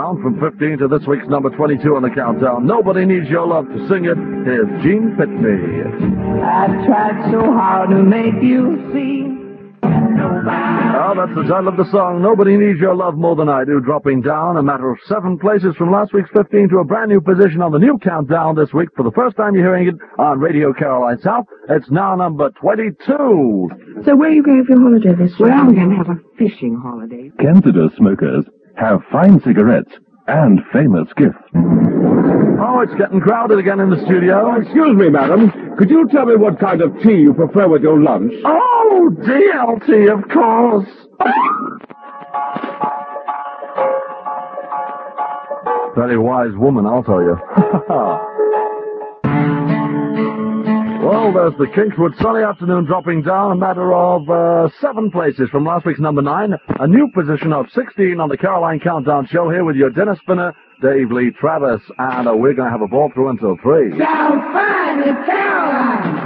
down from 15 to this week's number 22 on the countdown. Nobody Needs Your Love. To sing it, here's Gene Pitney. I tried so hard to make you see. Oh, that's the title of the song, Nobody Needs Your Love More Than I Do, dropping down a matter of 7 places from last week's 15 to a brand new position on the new countdown this week. For the first time you're hearing it on Radio Caroline South, it's now number 22. So where are you going for your holiday this week? Well, I'm going to have a fishing holiday. Candido smokers have fine cigarettes and famous gifts. Oh, it's getting crowded again in the studio. Excuse me, madam. Could you tell me what kind of tea you prefer with your lunch? Oh, DLT, of course. Very wise woman, I'll tell you. Well, there's the Kingswood Sunny Afternoon dropping down a matter of 7 places from last week's number 9. A new position of 16 on the Caroline Countdown Show here with your dinner spinner, Dave Lee Travis. And we're going to have a ball through until 3. Sound fine with Caroline.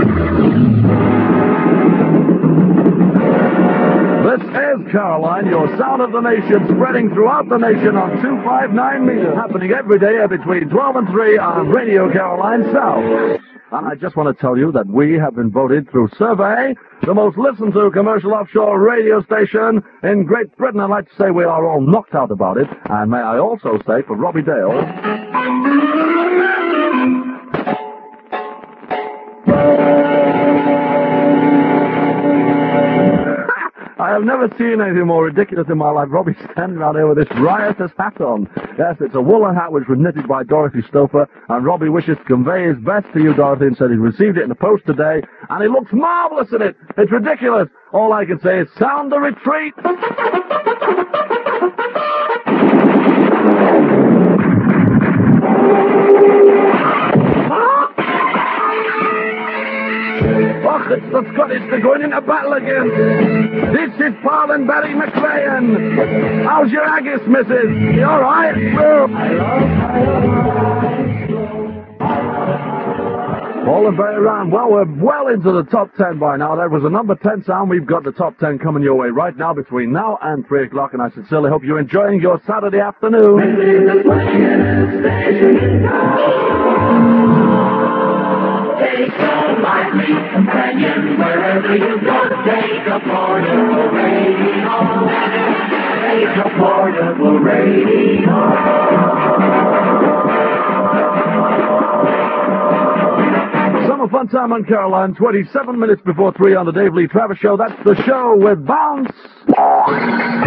This is Caroline, your sound of the nation, spreading throughout the nation on 259 meters. Happening every day between 12 and 3 on Radio Caroline South. And I just want to tell you that we have been voted through survey the most listened to commercial offshore radio station in Great Britain. I'd like to say we are all knocked out about it. And may I also say for Robbie Dale, I have never seen anything more ridiculous in my life. Robbie standing around here with this riotous hat on. Yes, it's a woolen hat which was knitted by Dorothy Stouffer, and Robbie wishes to convey his best to you, Dorothy, and said he received it in the post today, and he looks marvellous in it. It's ridiculous. All I can say is sound the retreat. It's the Scottish, they're going into battle again. This is Paul and Barry McLean. How's your haggis, missus? You all right? Paul and Barry around. Well, we're well into the top 10 by now. That was a number 10 sound. We've got the top 10 coming your way right now between now and 3 o'clock, and I sincerely hope you're enjoying your Saturday afternoon. Take a lively companion wherever you go. Take a portable radio. Take a portable radio. Summer Fun Time on Caroline, 27 minutes before 3 on the Dave Lee Travis Show. That's the show with Bounce.